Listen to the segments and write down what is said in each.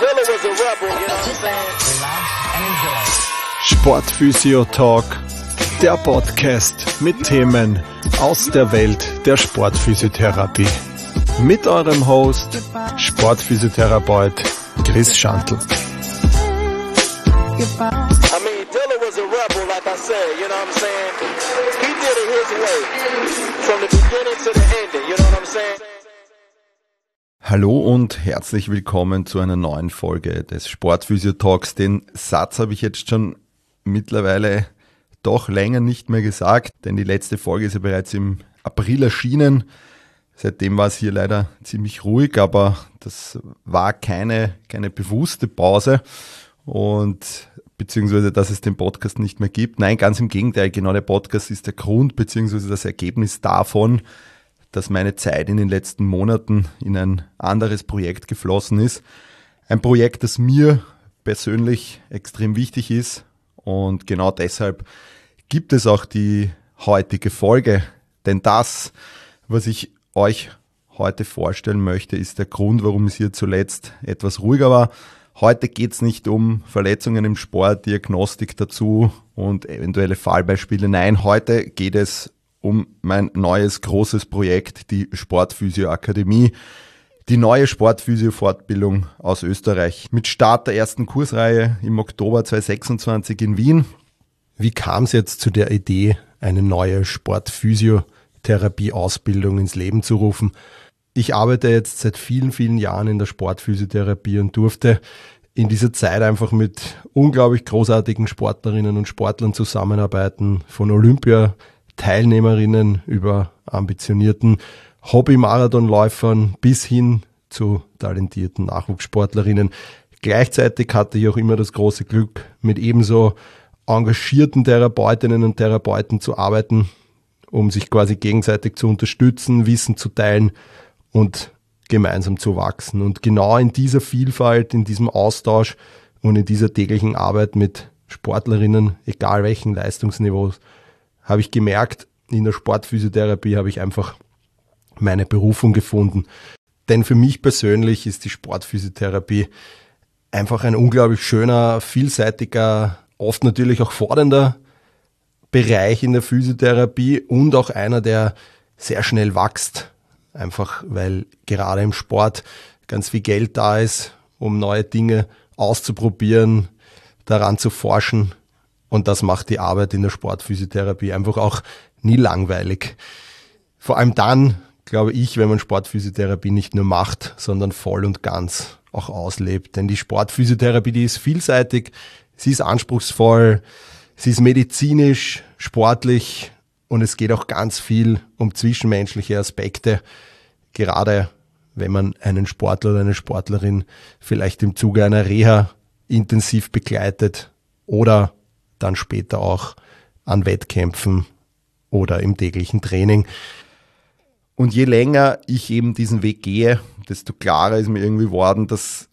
Dilla was a rebel, you know what I'm saying? Relax and enjoy. Sportphysio Talk, der Podcast mit Themen aus der Welt der Sportphysiotherapie. Mit eurem Host, Sportphysiotherapeut Chris Schantl. I mean, Dilla was a rebel, like I said, you know what I'm saying? He did it his way, from the beginning to the ending, you know what I'm saying? Hallo und herzlich willkommen zu einer neuen Folge des Sportphysio Talks. Den Satz habe ich jetzt schon mittlerweile doch länger nicht mehr gesagt, denn die letzte Folge ist ja bereits im April erschienen. Seitdem war es hier leider ziemlich ruhig, aber das war keine bewusste Pause und beziehungsweise, dass es den Podcast nicht mehr gibt. Nein, ganz im Gegenteil, genau der Podcast ist der Grund beziehungsweise das Ergebnis davon, dass meine Zeit in den letzten Monaten in ein anderes Projekt geflossen ist. Ein Projekt, das mir persönlich extrem wichtig ist und genau deshalb gibt es auch die heutige Folge. Denn das, was ich euch heute vorstellen möchte, ist der Grund, warum es hier zuletzt etwas ruhiger war. Heute geht es nicht um Verletzungen im Sport, Diagnostik dazu und eventuelle Fallbeispiele. Nein, heute geht es um mein neues großes Projekt, die Sportphysio Akademie, die neue Sportphysio-Fortbildung aus Österreich. Mit Start der ersten Kursreihe im Oktober 2026 in Wien. Wie kam es jetzt zu der Idee, eine neue Sportphysiotherapie-Ausbildung ins Leben zu rufen? Ich arbeite jetzt seit vielen, vielen Jahren in der Sportphysiotherapie und durfte in dieser Zeit einfach mit unglaublich großartigen Sportlerinnen und Sportlern zusammenarbeiten, von Olympiateilnehmerinnen über ambitionierten Hobby-Marathonläufern bis hin zu talentierten Nachwuchssportlerinnen. Gleichzeitig hatte ich auch immer das große Glück, mit ebenso engagierten Therapeutinnen und Therapeuten zu arbeiten, um sich quasi gegenseitig zu unterstützen, Wissen zu teilen und gemeinsam zu wachsen. Und genau in dieser Vielfalt, in diesem Austausch und in dieser täglichen Arbeit mit Sportlerinnen, egal welchen Leistungsniveaus, habe ich gemerkt, in der Sportphysiotherapie habe ich einfach meine Berufung gefunden. Denn für mich persönlich ist die Sportphysiotherapie einfach ein unglaublich schöner, vielseitiger, oft natürlich auch fordernder Bereich in der Physiotherapie und auch einer, der sehr schnell wächst. Einfach weil gerade im Sport ganz viel Geld da ist, um neue Dinge auszuprobieren, daran zu forschen. Und das macht die Arbeit in der Sportphysiotherapie einfach auch nie langweilig. Vor allem dann, glaube ich, wenn man Sportphysiotherapie nicht nur macht, sondern voll und ganz auch auslebt. Denn die Sportphysiotherapie, die ist vielseitig, sie ist anspruchsvoll, sie ist medizinisch, sportlich und es geht auch ganz viel um zwischenmenschliche Aspekte, gerade wenn man einen Sportler oder eine Sportlerin vielleicht im Zuge einer Reha intensiv begleitet oder dann später auch an Wettkämpfen oder im täglichen Training. Und je länger ich eben diesen Weg gehe, desto klarer ist mir irgendwie geworden, dass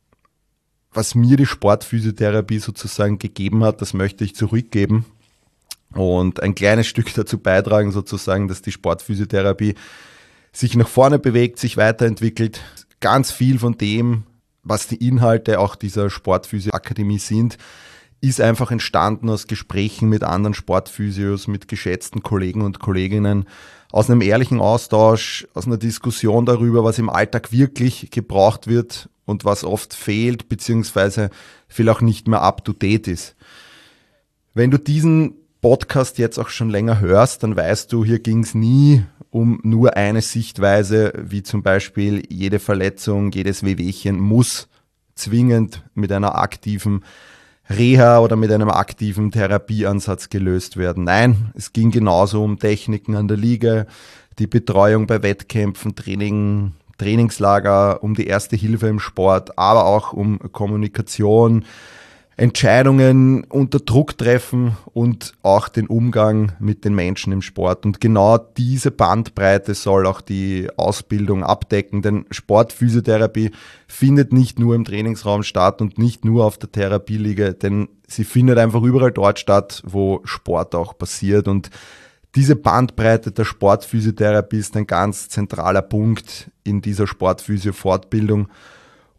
was mir die Sportphysiotherapie sozusagen gegeben hat, das möchte ich zurückgeben und ein kleines Stück dazu beitragen sozusagen, dass die Sportphysiotherapie sich nach vorne bewegt, sich weiterentwickelt. Ganz viel von dem, was die Inhalte auch dieser Sportphysio-Akademie sind, ist einfach entstanden aus Gesprächen mit anderen Sportphysios, mit geschätzten Kollegen und Kolleginnen, aus einem ehrlichen Austausch, aus einer Diskussion darüber, was im Alltag wirklich gebraucht wird und was oft fehlt, beziehungsweise viel auch nicht mehr up to date ist. Wenn du diesen Podcast jetzt auch schon länger hörst, dann weißt du, hier ging es nie um nur eine Sichtweise, wie zum Beispiel jede Verletzung, jedes Wehwehchen muss zwingend mit einer aktiven Reha oder mit einem aktiven Therapieansatz gelöst werden. Nein, es ging genauso um Techniken an der Liege, die Betreuung bei Wettkämpfen, Trainingslager, um die erste Hilfe im Sport, aber auch um Kommunikation, Entscheidungen unter Druck treffen und auch den Umgang mit den Menschen im Sport. Und genau diese Bandbreite soll auch die Ausbildung abdecken, denn Sportphysiotherapie findet nicht nur im Trainingsraum statt und nicht nur auf der Therapieliege, denn sie findet einfach überall dort statt, wo Sport auch passiert. Und diese Bandbreite der Sportphysiotherapie ist ein ganz zentraler Punkt in dieser Sportphysio-Fortbildung.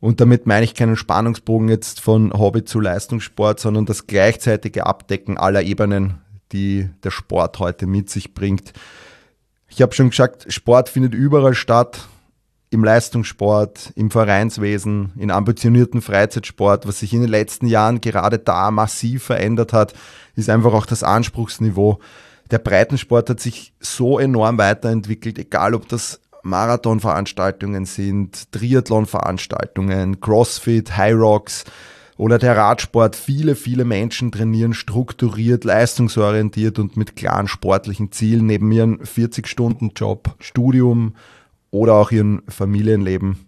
Und damit meine ich keinen Spannungsbogen jetzt von Hobby zu Leistungssport, sondern das gleichzeitige Abdecken aller Ebenen, die der Sport heute mit sich bringt. Ich habe schon gesagt, Sport findet überall statt, im Leistungssport, im Vereinswesen, in ambitionierten Freizeitsport. Was sich in den letzten Jahren gerade da massiv verändert hat, ist einfach auch das Anspruchsniveau. Der Breitensport hat sich so enorm weiterentwickelt, egal ob das Marathonveranstaltungen sind, Triathlonveranstaltungen, Crossfit, High Rocks oder der Radsport. Viele, viele Menschen trainieren strukturiert, leistungsorientiert und mit klaren sportlichen Zielen neben ihren 40-Stunden-Job, Studium oder auch ihrem Familienleben.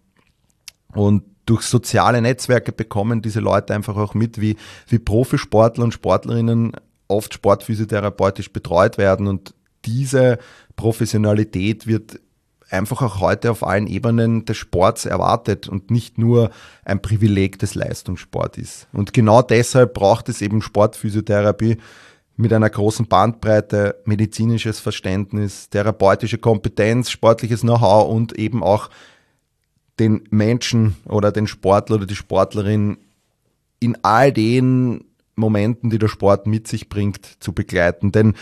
Und durch soziale Netzwerke bekommen diese Leute einfach auch mit, wie Profisportler und Sportlerinnen oft sportphysiotherapeutisch betreut werden. Und diese Professionalität wird einfach auch heute auf allen Ebenen des Sports erwartet und nicht nur ein Privileg des Leistungssports ist. Und genau deshalb braucht es eben Sportphysiotherapie mit einer großen Bandbreite, medizinisches Verständnis, therapeutische Kompetenz, sportliches Know-how und eben auch den Menschen oder den Sportler oder die Sportlerin in all den Momenten, die der Sport mit sich bringt, zu begleiten. Denn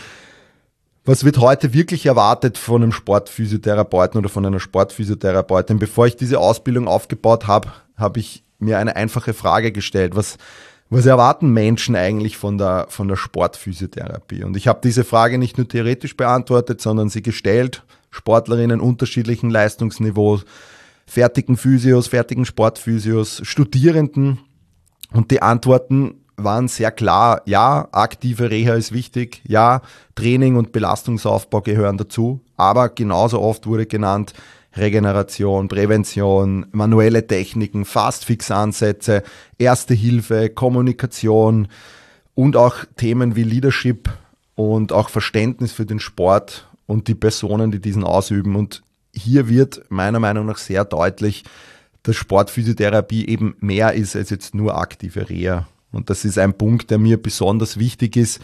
was wird heute wirklich erwartet von einem Sportphysiotherapeuten oder von einer Sportphysiotherapeutin? Bevor ich diese Ausbildung aufgebaut habe, habe ich mir eine einfache Frage gestellt. Was erwarten Menschen eigentlich von der Sportphysiotherapie? Und ich habe diese Frage nicht nur theoretisch beantwortet, sondern sie gestellt. Sportlerinnen unterschiedlichen Leistungsniveaus, fertigen Physios, fertigen Sportphysios, Studierenden. Und die Antworten waren sehr klar. Ja, aktive Reha ist wichtig. Ja, Training und Belastungsaufbau gehören dazu. Aber genauso oft wurde genannt Regeneration, Prävention, manuelle Techniken, Fast-Fix-Ansätze, Erste Hilfe, Kommunikation und auch Themen wie Leadership und auch Verständnis für den Sport und die Personen, die diesen ausüben. Und hier wird meiner Meinung nach sehr deutlich, dass Sportphysiotherapie eben mehr ist als jetzt nur aktive Reha. Und das ist ein Punkt, der mir besonders wichtig ist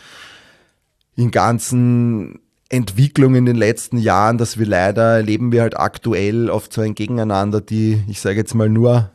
in ganzen Entwicklungen in den letzten Jahren, dass wir leider erleben wir halt aktuell oft so ein Gegeneinander, die, ich sage jetzt mal nur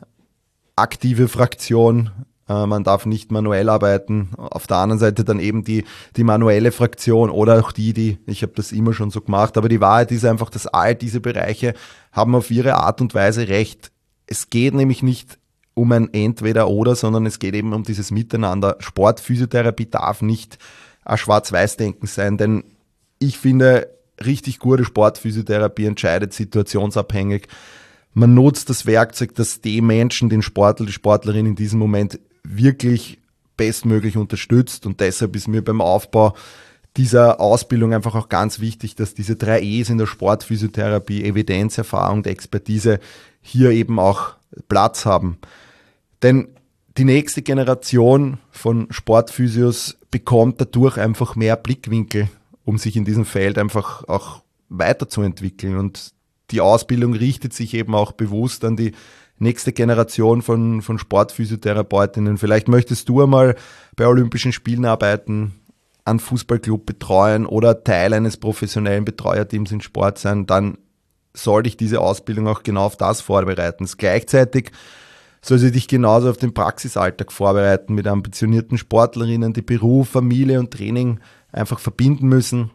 aktive Fraktion, man darf nicht manuell arbeiten, auf der anderen Seite dann eben die manuelle Fraktion oder auch ich habe das immer schon so gemacht, aber die Wahrheit ist einfach, dass all diese Bereiche haben auf ihre Art und Weise recht. Es geht nämlich nicht um ein Entweder-Oder, sondern es geht eben um dieses Miteinander. Sportphysiotherapie darf nicht ein Schwarz-Weiß-Denken sein, denn ich finde, richtig gute Sportphysiotherapie entscheidet situationsabhängig. Man nutzt das Werkzeug, das die Menschen, den Sportler, die Sportlerin in diesem Moment wirklich bestmöglich unterstützt. Und deshalb ist mir beim Aufbau dieser Ausbildung einfach auch ganz wichtig, dass diese 3 E's in der Sportphysiotherapie, Evidenz, Erfahrung und Expertise, hier eben auch Platz haben. Denn die nächste Generation von Sportphysios bekommt dadurch einfach mehr Blickwinkel, um sich in diesem Feld einfach auch weiterzuentwickeln. Und die Ausbildung richtet sich eben auch bewusst an die nächste Generation von Sportphysiotherapeutinnen. Vielleicht möchtest du einmal bei Olympischen Spielen arbeiten, einen Fußballclub betreuen oder Teil eines professionellen Betreuerteams in Sport sein, dann soll dich diese Ausbildung auch genau auf das vorbereiten. Gleichzeitig soll sie dich genauso auf den Praxisalltag vorbereiten mit ambitionierten Sportlerinnen, die Beruf, Familie und Training einfach verbinden müssen.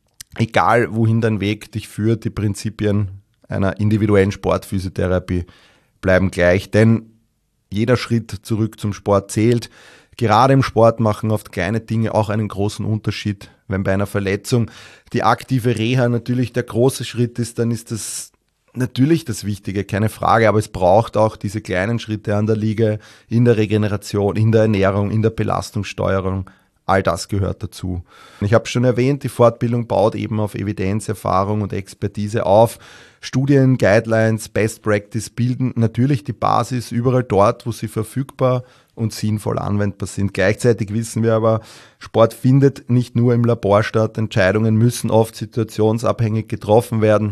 Egal, wohin dein Weg dich führt, die Prinzipien einer individuellen Sportphysiotherapie bleiben gleich, denn jeder Schritt zurück zum Sport zählt. Gerade im Sport machen oft kleine Dinge auch einen großen Unterschied. Wenn bei einer Verletzung die aktive Reha natürlich der große Schritt ist, dann ist das natürlich das Wichtige, keine Frage, aber es braucht auch diese kleinen Schritte an der Liege, in der Regeneration, in der Ernährung, in der Belastungssteuerung. All das gehört dazu. Ich habe schon erwähnt, die Fortbildung baut eben auf Evidenz, Erfahrung und Expertise auf. Studien, Guidelines, Best Practice bilden natürlich die Basis überall dort, wo sie verfügbar und sinnvoll anwendbar sind. Gleichzeitig wissen wir aber, Sport findet nicht nur im Labor statt. Entscheidungen müssen oft situationsabhängig getroffen werden.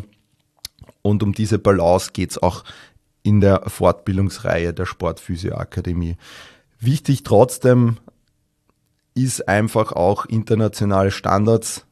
Und um diese Balance geht es auch in der Fortbildungsreihe der Sportphysio-Akademie. Wichtig trotzdem ist einfach auch internationale Standards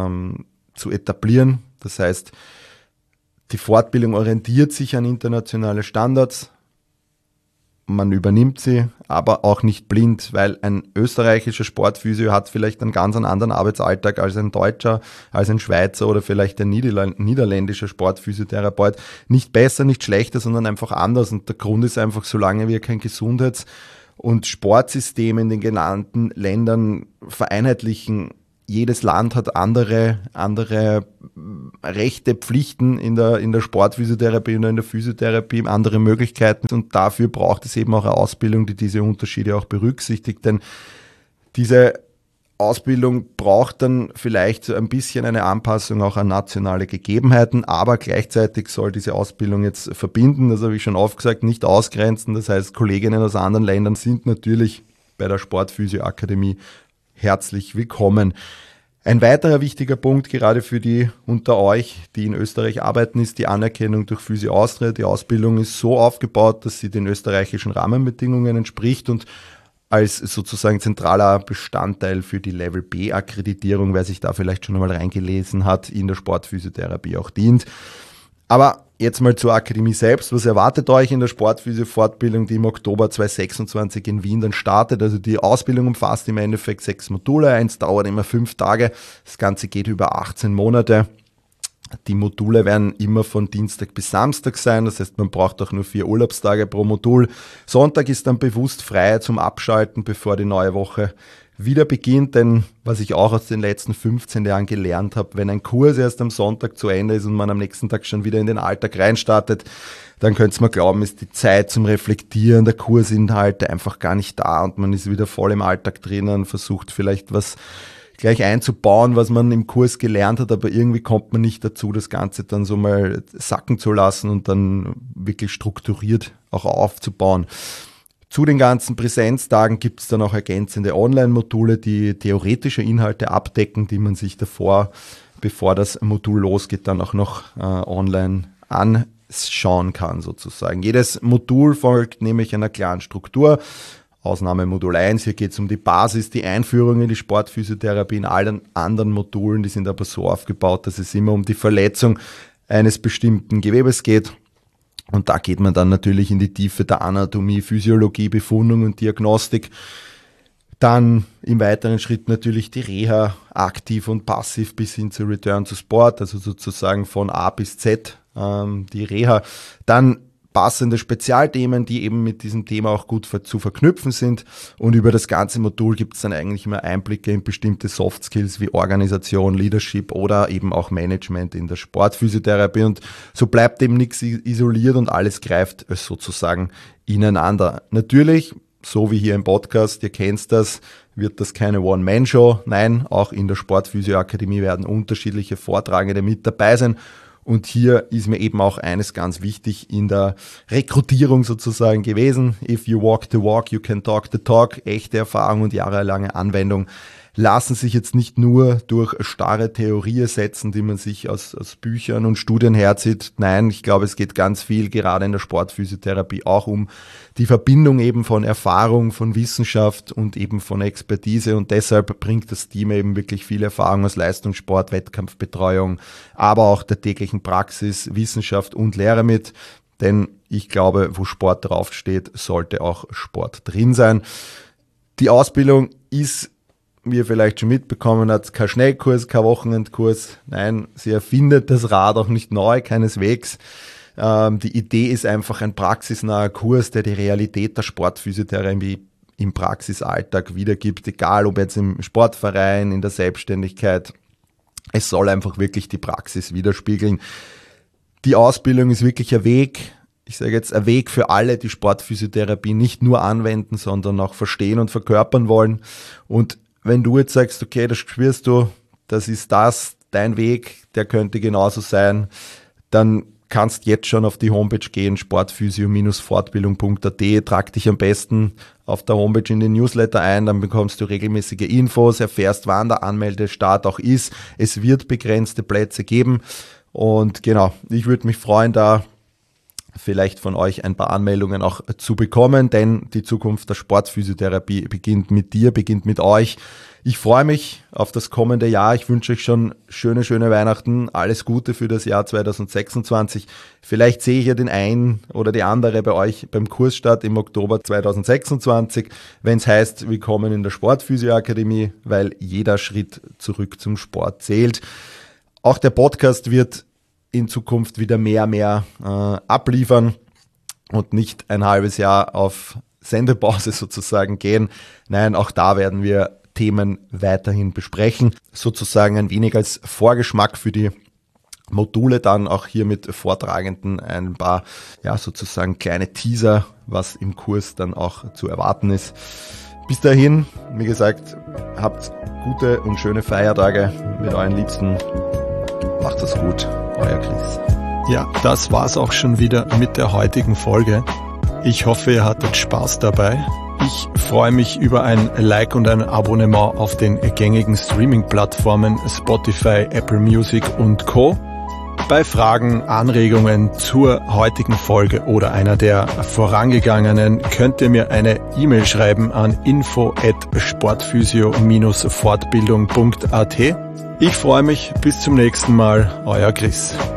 zu etablieren. Das heißt, die Fortbildung orientiert sich an internationale Standards. man übernimmt sie, aber auch nicht blind, weil ein österreichischer Sportphysio hat vielleicht einen ganz anderen Arbeitsalltag als ein Deutscher, als ein Schweizer oder vielleicht ein niederländischer Sportphysiotherapeut. Nicht besser, nicht schlechter, sondern einfach anders. Und der Grund ist einfach, solange wir kein Gesundheits- und Sportsystem in den genannten Ländern vereinheitlichen, jedes Land hat andere Rechte, Pflichten in der Sportphysiotherapie und in der Physiotherapie, andere Möglichkeiten, und dafür braucht es eben auch eine Ausbildung, die diese Unterschiede auch berücksichtigt, denn diese Ausbildung braucht dann vielleicht so ein bisschen eine Anpassung auch an nationale Gegebenheiten, aber gleichzeitig soll diese Ausbildung jetzt verbinden, das habe ich schon oft gesagt, nicht ausgrenzen, das heißt, Kolleginnen aus anderen Ländern sind natürlich bei der Sportphysio-Akademie herzlich willkommen. Ein weiterer wichtiger Punkt, gerade für die unter euch, die in Österreich arbeiten, ist die Anerkennung durch Physio Austria. Die Ausbildung ist so aufgebaut, dass sie den österreichischen Rahmenbedingungen entspricht und als sozusagen zentraler Bestandteil für die Level B Akkreditierung, wer sich da vielleicht schon einmal reingelesen hat, in der Sportphysiotherapie auch dient. Aber jetzt mal zur Akademie selbst. Was erwartet euch in der Sportphysio-Fortbildung, die im Oktober 2026 in Wien dann startet? Also die Ausbildung umfasst im Endeffekt 6 Module. Eins dauert immer 5 Tage. Das Ganze geht über 18 Monate. Die Module werden immer von Dienstag bis Samstag sein. Das heißt, man braucht auch nur 4 Urlaubstage pro Modul. Sonntag ist dann bewusst frei zum Abschalten, bevor die neue Woche wieder beginnt, denn was ich auch aus den letzten 15 Jahren gelernt habe, wenn ein Kurs erst am Sonntag zu Ende ist und man am nächsten Tag schon wieder in den Alltag reinstartet, dann könnte es mir glauben, ist die Zeit zum Reflektieren der Kursinhalte einfach gar nicht da und man ist wieder voll im Alltag drinnen, versucht vielleicht was gleich einzubauen, was man im Kurs gelernt hat, aber irgendwie kommt man nicht dazu, das Ganze dann so mal sacken zu lassen und dann wirklich strukturiert auch aufzubauen. Zu den ganzen Präsenztagen gibt es dann auch ergänzende Online-Module, die theoretische Inhalte abdecken, die man sich davor, bevor das Modul losgeht, dann auch noch online anschauen kann sozusagen. Jedes Modul folgt nämlich einer klaren Struktur. Ausnahme Modul 1, hier geht es um die Basis, die Einführung in die Sportphysiotherapie. In allen anderen Modulen, die sind aber so aufgebaut, dass es immer um die Verletzung eines bestimmten Gewebes geht. Und da geht man dann natürlich in die Tiefe der Anatomie, Physiologie, Befundung und Diagnostik. Dann im weiteren Schritt natürlich die Reha, aktiv und passiv bis hin zu Return to Sport, also sozusagen von A bis Z die Reha. Dann passende Spezialthemen, die eben mit diesem Thema auch gut zu verknüpfen sind. Und über das ganze Modul gibt es dann eigentlich immer Einblicke in bestimmte Soft Skills wie Organisation, Leadership oder eben auch Management in der Sportphysiotherapie. Und so bleibt eben nichts isoliert und alles greift sozusagen ineinander. Natürlich, so wie hier im Podcast, ihr kennt das, wird das keine One-Man-Show. Nein, auch in der Sportphysio-Akademie werden unterschiedliche Vortragende mit dabei sein. Und hier ist mir eben auch eines ganz wichtig in der Rekrutierung sozusagen gewesen. If you walk the walk, you can talk the talk. Echte Erfahrung und jahrelange Anwendung lassen sich jetzt nicht nur durch starre Theorie ersetzen, die man sich aus Büchern und Studien herzieht. Nein, ich glaube, es geht ganz viel, gerade in der Sportphysiotherapie, auch um die Verbindung eben von Erfahrung, von Wissenschaft und eben von Expertise. Und deshalb bringt das Team eben wirklich viel Erfahrung aus Leistungssport, Wettkampfbetreuung, aber auch der täglichen Praxis, Wissenschaft und Lehre mit. Denn ich glaube, wo Sport draufsteht, sollte auch Sport drin sein. Die Ausbildung ist, wie ihr vielleicht schon mitbekommen habt, kein Schnellkurs, kein Wochenendkurs. Nein, sie erfindet das Rad auch nicht neu, keineswegs. Die Idee ist einfach ein praxisnaher Kurs, der die Realität der Sportphysiotherapie im Praxisalltag wiedergibt, egal ob jetzt im Sportverein, in der Selbstständigkeit. Es soll einfach wirklich die Praxis widerspiegeln. Die Ausbildung ist wirklich ein Weg, ich sage jetzt ein Weg für alle, die Sportphysiotherapie nicht nur anwenden, sondern auch verstehen und verkörpern wollen. Und wenn du jetzt sagst, okay, das spürst du, das ist dein Weg, der könnte genauso sein, dann kannst jetzt schon auf die Homepage gehen, sportphysio-fortbildung.at, trag dich am besten auf der Homepage in den Newsletter ein, dann bekommst du regelmäßige Infos, erfährst, wann der Anmeldestart auch ist. Es wird begrenzte Plätze geben und genau, ich würde mich freuen, da vielleicht von euch ein paar Anmeldungen auch zu bekommen, denn die Zukunft der Sportphysiotherapie beginnt mit dir, beginnt mit euch. Ich freue mich auf das kommende Jahr. Ich wünsche euch schon schöne Weihnachten. Alles Gute für das Jahr 2026. Vielleicht sehe ich ja den einen oder die andere bei euch beim Kursstart im Oktober 2026, wenn es heißt, willkommen in der Sportphysio-Akademie, weil jeder Schritt zurück zum Sport zählt. Auch der Podcast wird in Zukunft wieder mehr abliefern und nicht ein halbes Jahr auf Sendepause sozusagen gehen. Nein, auch da werden wir Themen weiterhin besprechen. Sozusagen ein wenig als Vorgeschmack für die Module, dann auch hier mit Vortragenden ein paar, sozusagen kleine Teaser, was im Kurs dann auch zu erwarten ist. Bis dahin, wie gesagt, habt gute und schöne Feiertage mit euren Liebsten. Macht es gut, euer Chris. Ja, das war's auch schon wieder mit der heutigen Folge. Ich hoffe, ihr hattet Spaß dabei. Ich freue mich über ein Like und ein Abonnement auf den gängigen Streaming-Plattformen Spotify, Apple Music und Co. Bei Fragen, Anregungen zur heutigen Folge oder einer der vorangegangenen könnt ihr mir eine E-Mail schreiben an info@sportphysio-fortbildung.at. Ich freue mich, bis zum nächsten Mal, euer Chris.